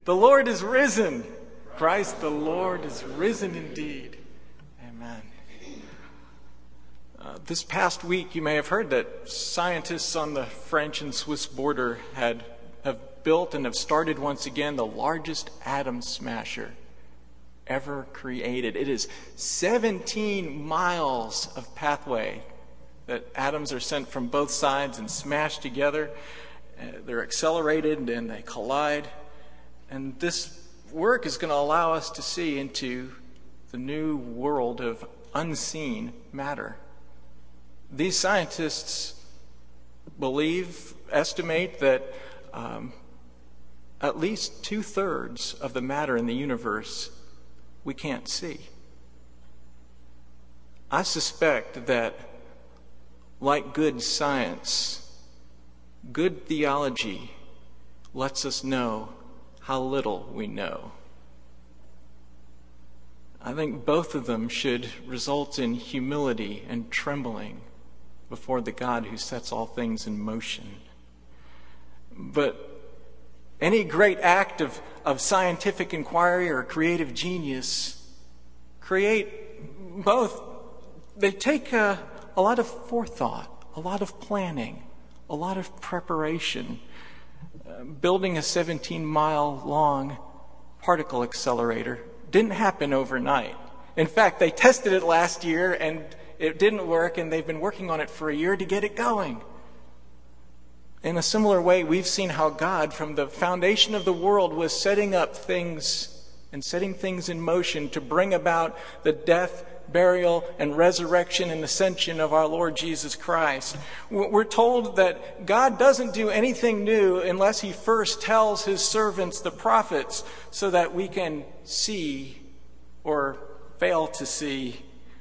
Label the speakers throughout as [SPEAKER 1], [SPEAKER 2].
[SPEAKER 1] The Lord is risen. Christ the Lord is risen indeed. Amen. This past week, you may have heard that scientists on the French and Swiss border have built and have started once again the largest atom smasher ever created. It is 17 miles of pathway that atoms are sent from both sides and smashed together. They're accelerated and they collide. And this work is going to allow us to see into the new world of unseen matter. These scientists estimate that at least 2/3 of the matter in the universe we can't see. I suspect that, like good science, good theology lets us know how little we know. I think both of them should result in humility and trembling before the God who sets all things in motion. But any great act of scientific inquiry or creative genius they take a lot of forethought, a lot of planning, a lot of preparation. Building a 17-mile-long particle accelerator didn't happen overnight. In fact, they tested it last year and it didn't work, and they've been working on it for a year to get it going. In a similar way, we've seen how God, from the foundation of the world, was setting up things and setting things in motion to bring about the death, burial, and resurrection and ascension of our Lord Jesus Christ. We're told that God doesn't do anything new unless he first tells his servants, the prophets, so that we can see or fail to see.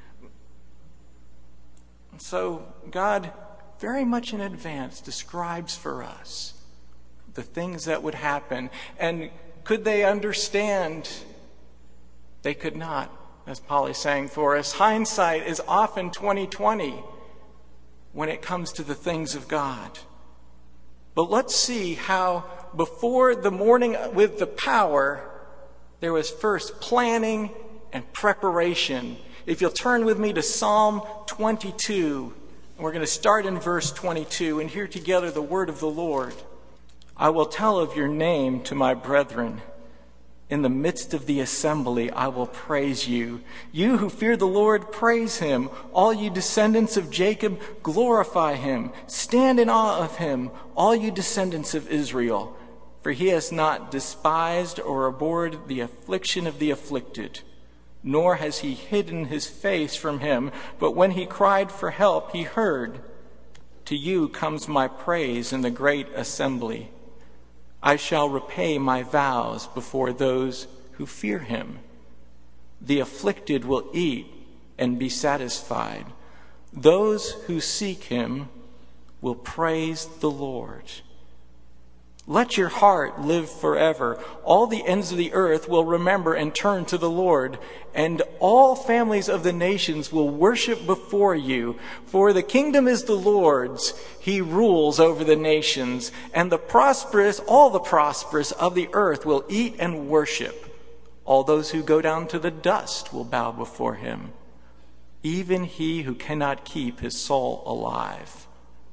[SPEAKER 1] So God, very much in advance, describes for us the things that would happen. And could they understand? They could not. As Polly sang for us, hindsight is often 20/20 when it comes to the things of God. But let's see how before the morning with the power, there was first planning and preparation. If you'll turn with me to Psalm 22, we're going to start in verse 22 and hear together the word of the Lord. I will tell of your name to my brethren. In the midst of the assembly, I will praise you. You who fear the Lord, praise him. All you descendants of Jacob, glorify him. Stand in awe of him, all you descendants of Israel. For he has not despised or abhorred the affliction of the afflicted, nor has he hidden his face from him. But when he cried for help, he heard. To you comes my praise in the great assembly. I shall repay my vows before those who fear him. The afflicted will eat and be satisfied. Those who seek him will praise the Lord. Let your heart live forever. All the ends of the earth will remember and turn to the Lord, and all families of the nations will worship before you. For the kingdom is the Lord's. He rules over the nations, and all the prosperous of the earth will eat and worship. All those who go down to the dust will bow before him, even he who cannot keep his soul alive.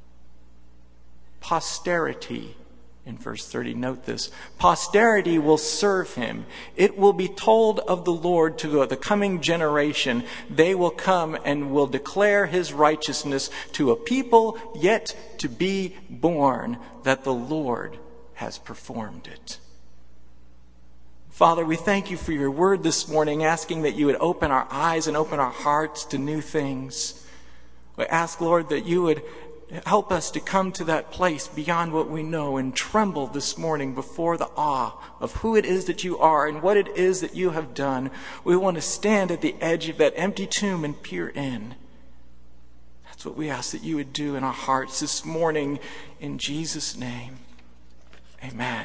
[SPEAKER 1] Posterity. In verse 30, note this. Posterity will serve him. It will be told of the Lord to the coming generation. They will come and will declare his righteousness to a people yet to be born, that the Lord has performed it. Father, we thank you for your word this morning, asking that you would open our eyes and open our hearts to new things. We ask, Lord, that you would help us to come to that place beyond what we know and tremble this morning before the awe of who it is that you are and what it is that you have done. We want to stand at the edge of that empty tomb and peer in. That's what we ask that you would do in our hearts this morning. In Jesus' name, amen.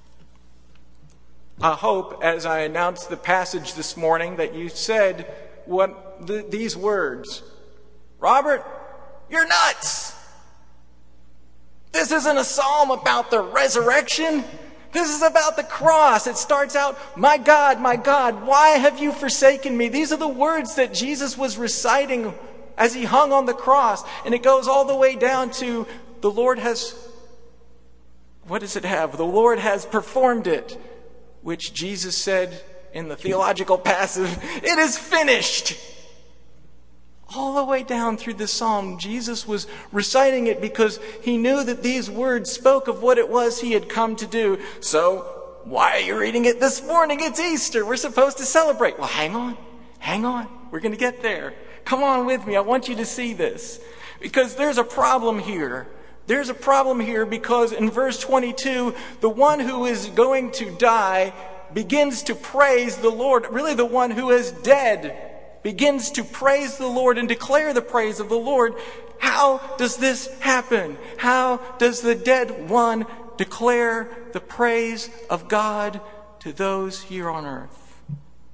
[SPEAKER 1] I hope, as I announced the passage this morning, that you said these words. Robert, you're nuts. This isn't a psalm about the resurrection. This is about the cross. It starts out, my God, why have you forsaken me? These are the words that Jesus was reciting as he hung on the cross. And it goes all the way down to, the Lord has, what does it have? The Lord has performed it, which Jesus said in the theological passive, it is finished. All the way down through the psalm, Jesus was reciting it because he knew that these words spoke of what it was he had come to do. So, why are you reading it this morning? It's Easter. We're supposed to celebrate. Well, hang on. We're going to get there. Come on with me. I want you to see this. Because there's a problem here. There's a problem here because in verse 22, the one who is going to die begins to praise the Lord. Really, the one who is dead begins to praise the Lord and declare the praise of the Lord. How does this happen? How does the dead one declare the praise of God to those here on earth?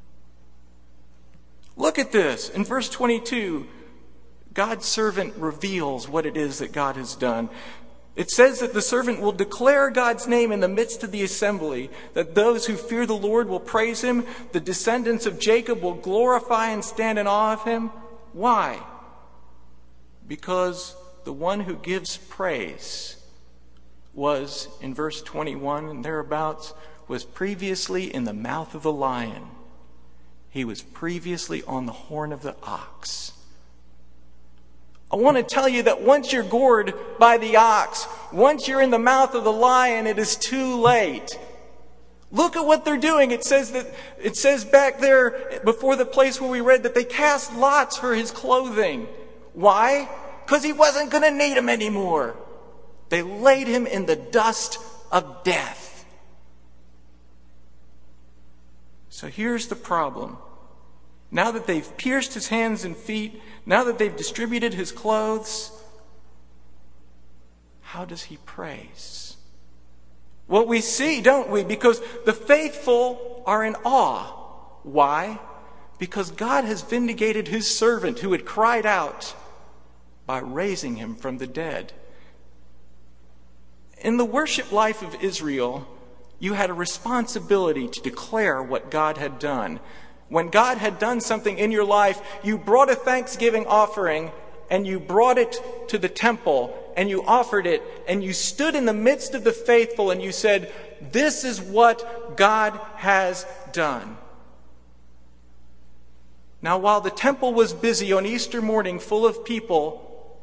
[SPEAKER 1] Look at this. In verse 22, God's servant reveals what it is that God has done. It says that the servant will declare God's name in the midst of the assembly, that those who fear the Lord will praise him, the descendants of Jacob will glorify and stand in awe of him. Why? Because the one who gives praise was, in verse 21 and thereabouts, was previously in the mouth of the lion. He was previously on the horn of the ox. I want to tell you that once you're gored by the ox, once you're in the mouth of the lion, it is too late. Look at what they're doing. It says back there before the place where we read that they cast lots for his clothing. Why? Because he wasn't going to need them anymore. They laid him in the dust of death. So here's the problem. Now that they've pierced his hands and feet, now that they've distributed his clothes, how does he praise? Well, we see, don't we? Because the faithful are in awe. Why? Because God has vindicated his servant who had cried out by raising him from the dead. In the worship life of Israel, you had a responsibility to declare what God had done. When God had done something in your life, you brought a thanksgiving offering and you brought it to the temple and you offered it and you stood in the midst of the faithful and you said, this is what God has done. Now, while the temple was busy on Easter morning full of people,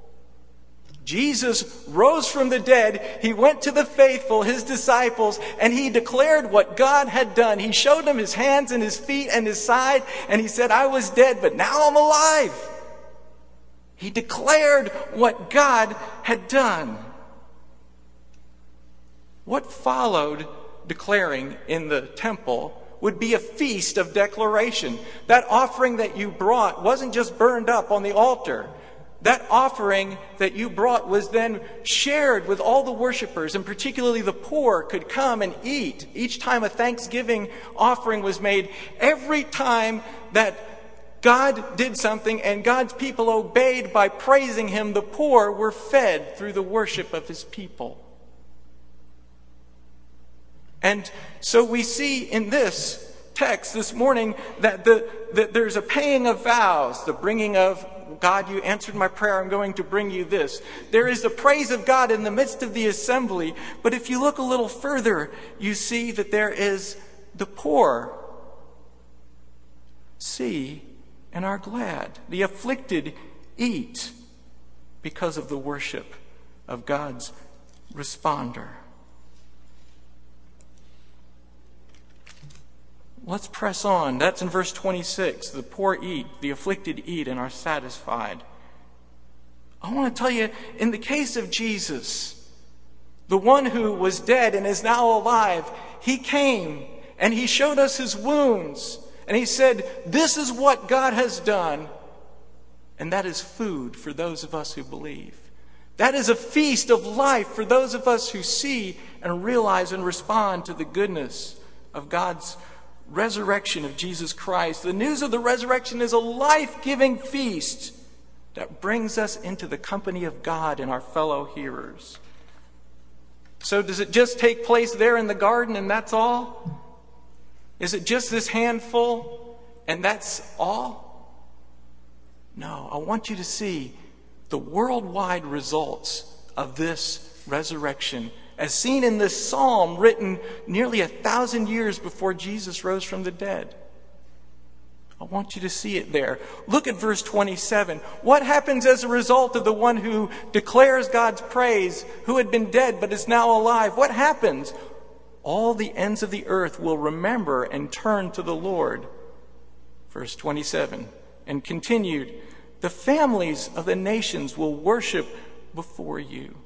[SPEAKER 1] Jesus rose from the dead. He went to the faithful, his disciples, and he declared what God had done. He showed them his hands and his feet and his side, and he said, I was dead, but now I'm alive. He declared what God had done. What followed declaring in the temple would be a feast of declaration. That offering that you brought wasn't just burned up on the altar. That offering that you brought was then shared with all the worshipers, and particularly the poor could come and eat. Each time a thanksgiving offering was made, every time that God did something and God's people obeyed by praising him, the poor were fed through the worship of his people. And so we see in this text this morning that there's a paying of vows, the bringing of, God, you answered my prayer, I'm going to bring you this. There is the praise of God in the midst of the assembly, but if you look a little further, you see that there is the poor see and are glad. The afflicted eat because of the worship of God's responder. Let's press on. That's in verse 26. The poor eat, the afflicted eat, and are satisfied. I want to tell you, in the case of Jesus, the one who was dead and is now alive, he came and he showed us his wounds. And he said, this is what God has done. And that is food for those of us who believe. That is a feast of life for those of us who see and realize and respond to the goodness of God's resurrection of Jesus Christ. The news of the resurrection is a life-giving feast that brings us into the company of God and our fellow hearers. So does it just take place there in the garden and that's all? Is it just this handful and that's all? No, I want you to see the worldwide results of this resurrection as seen in this psalm written nearly 1,000 years before Jesus rose from the dead. I want you to see it there. Look at verse 27. What happens as a result of the one who declares God's praise, who had been dead but is now alive? What happens? All the ends of the earth will remember and turn to the Lord. Verse 27. And continued, the families of the nations will worship before you.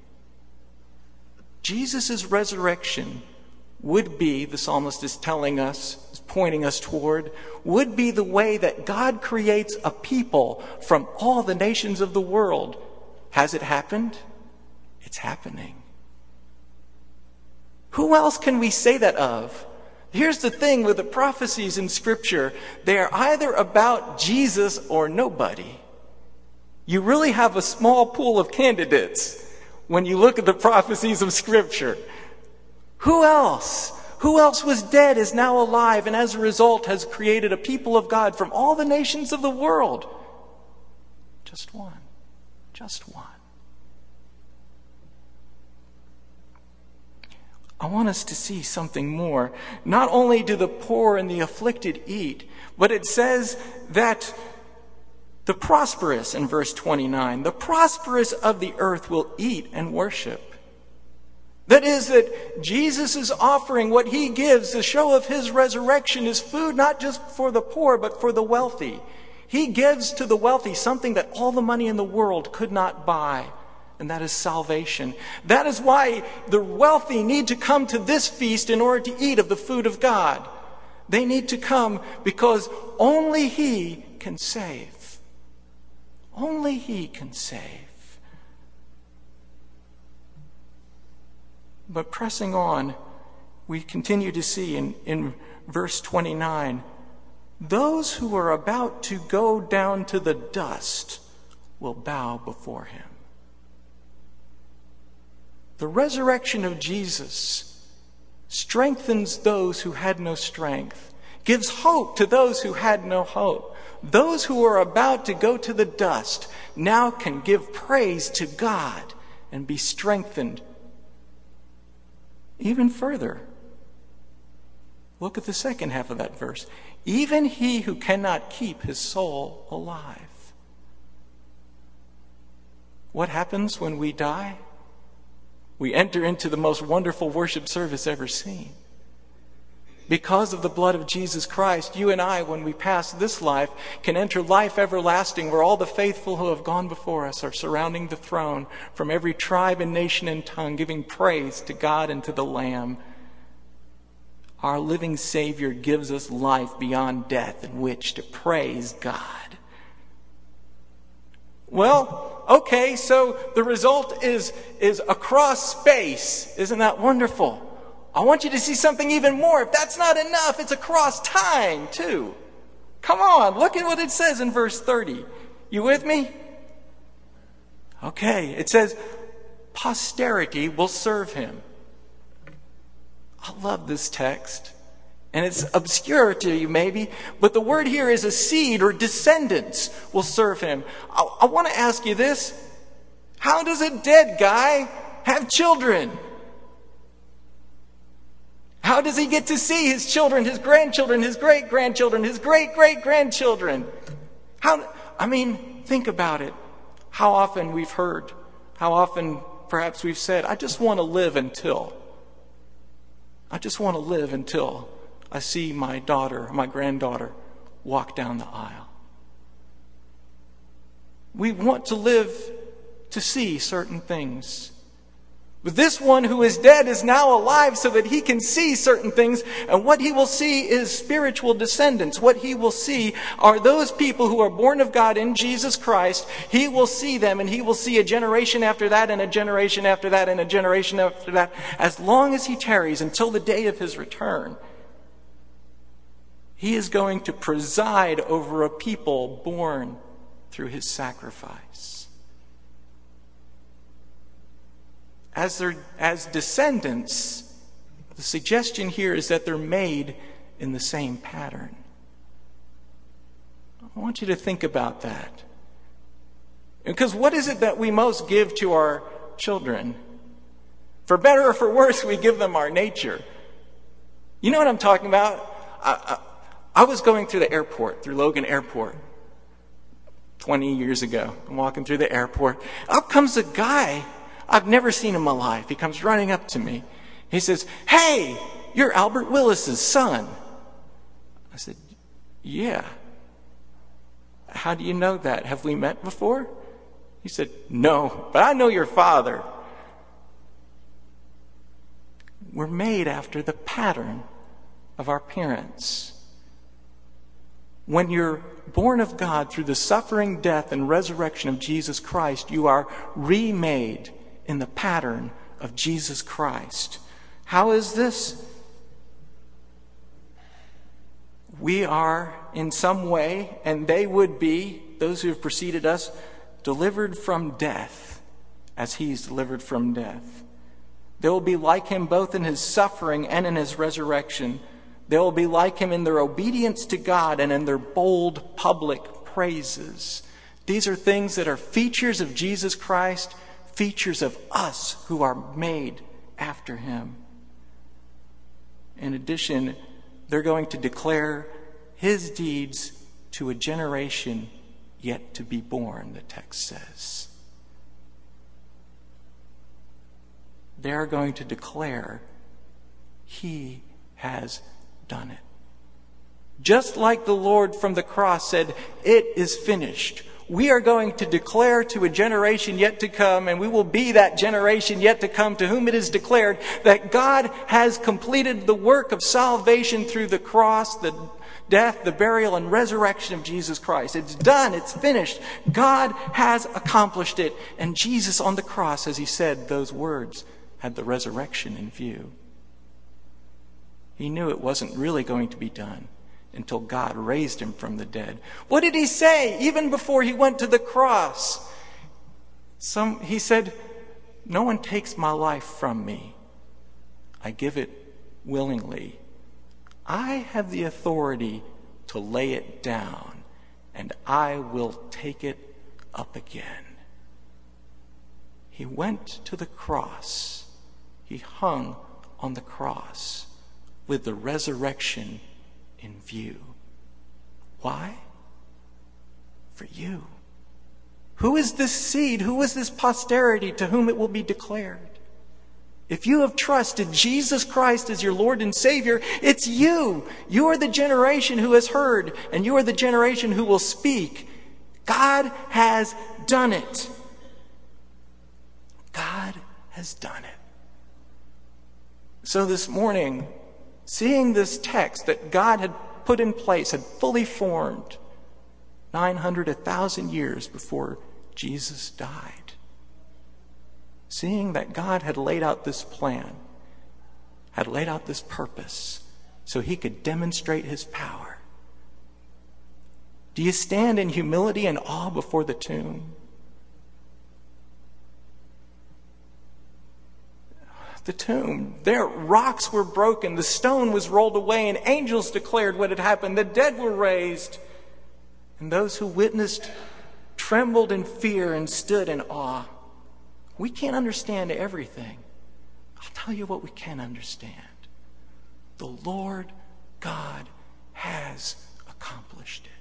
[SPEAKER 1] Jesus' resurrection would be, the psalmist is telling us, is pointing us toward, would be the way that God creates a people from all the nations of the world. Has it happened? It's happening. Who else can we say that of? Here's the thing with the prophecies in Scripture. They are either about Jesus or nobody. You really have a small pool of candidates when you look at the prophecies of Scripture. Who else? Who else was dead is now alive and as a result has created a people of God from all the nations of the world? Just one. Just one. I want us to see something more. Not only do the poor and the afflicted eat, but it says that the prosperous, in verse 29, the prosperous of the earth will eat and worship. That is, that Jesus is offering what he gives, the show of his resurrection, is food not just for the poor, but for the wealthy. He gives to the wealthy something that all the money in the world could not buy, and that is salvation. That is why the wealthy need to come to this feast in order to eat of the food of God. They need to come because only he can save. Only he can save. But pressing on, we continue to see in verse 29, those who are about to go down to the dust will bow before him. The resurrection of Jesus strengthens those who had no strength, gives hope to those who had no hope. Those who are about to go to the dust now can give praise to God and be strengthened even further. Look at the second half of that verse. Even he who cannot keep his soul alive. What happens when we die? We enter into the most wonderful worship service ever seen. Because of the blood of Jesus Christ, you and I, when we pass this life, can enter life everlasting where all the faithful who have gone before us are surrounding the throne from every tribe and nation and tongue, giving praise to God and to the Lamb. Our living Savior gives us life beyond death in which to praise God. Well, okay, so the result is across space. Isn't that wonderful? I want you to see something even more. If that's not enough, it's across time too. Come on, look at what it says in verse 30. You with me? Okay, it says, posterity will serve him. I love this text. And it's obscure to you maybe, but the word here is a seed or descendants will serve him. I want to ask you this. How does a dead guy have children? How does he get to see his children, his grandchildren, his great-grandchildren, his great-great-grandchildren? Think about it. How often we've heard, how often perhaps we've said, I just want to live until I see my daughter, my granddaughter, walk down the aisle. We want to live to see certain things. But this one who is dead is now alive so that he can see certain things. And what he will see is spiritual descendants. What he will see are those people who are born of God in Jesus Christ. He will see them, and he will see a generation after that and a generation after that and a generation after that, as long as he tarries until the day of his return. He is going to preside over a people born through his sacrifice. as descendants, the suggestion here is that they're made in the same pattern. I want you to think about that. Because what is it that we most give to our children? For better or for worse, we give them our nature. You know what I'm talking about? I was going through the airport, through Logan Airport, 20 years ago. I'm walking through the airport. Up comes a guy. I've never seen in my life. He comes running up to me. He says, "Hey, you're Albert Willis's son." I said, "Yeah." "How do you know that? Have we met before?" He said, "No, but I know your father." We're made after the pattern of our parents. When you're born of God through the suffering, death, and resurrection of Jesus Christ, you are remade in the pattern of Jesus Christ. How is this? We are in some way, and they would be, those who have preceded us, delivered from death as he's delivered from death. They will be like him both in his suffering and in his resurrection. They will be like him in their obedience to God and in their bold public praises. These are things that are features of Jesus Christ, features of us who are made after him. In addition, they're going to declare his deeds to a generation yet to be born, the text says. They are going to declare he has done it. Just like the Lord from the cross said, "It is finished." We are going to declare to a generation yet to come, and we will be that generation yet to come to whom it is declared that God has completed the work of salvation through the cross, the death, the burial, and resurrection of Jesus Christ. It's done. It's finished. God has accomplished it. And Jesus on the cross, as he said those words, had the resurrection in view. He knew it wasn't really going to be done until God raised him from the dead. What did he say even before he went to the cross? He said, "No one takes my life from me. I give it willingly. I have the authority to lay it down, and I will take it up again." He went to the cross. He hung on the cross with the resurrection in view. Why? For you. Who is this seed? Who is this posterity to whom it will be declared? If you have trusted Jesus Christ as your Lord and Savior, it's you. You are the generation who has heard, and you are the generation who will speak. God has done it. God has done it. So this morning, seeing this text that God had put in place, had fully formed 1,000 years before Jesus died, seeing that God had laid out this plan, had laid out this purpose, so he could demonstrate his power. Do you stand in humility and awe before the tomb? The tomb. There, rocks were broken, the stone was rolled away, and angels declared what had happened. The dead were raised, and those who witnessed trembled in fear and stood in awe. We can't understand everything. I'll tell you what we can understand. The Lord God has accomplished it.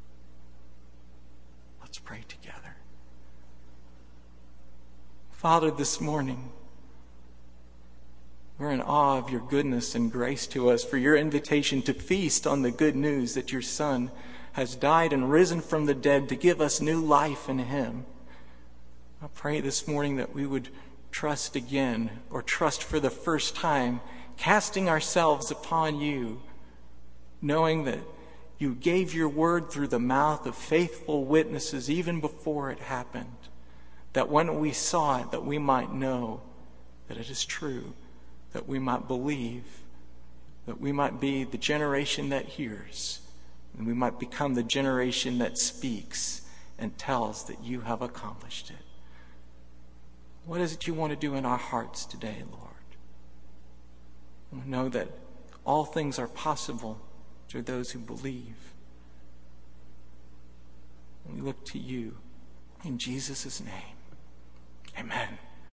[SPEAKER 1] Let's pray together. Father, this morning, we're in awe of your goodness and grace to us, for your invitation to feast on the good news that your Son has died and risen from the dead to give us new life in him. I pray this morning that we would trust again, or trust for the first time, casting ourselves upon you, knowing that you gave your word through the mouth of faithful witnesses even before it happened, that when we saw it, that we might know that it is true, that we might believe, that we might be the generation that hears, and we might become the generation that speaks and tells that you have accomplished it. What is it you want to do in our hearts today, Lord? We know that all things are possible to those who believe. And we look to you in Jesus' name. Amen.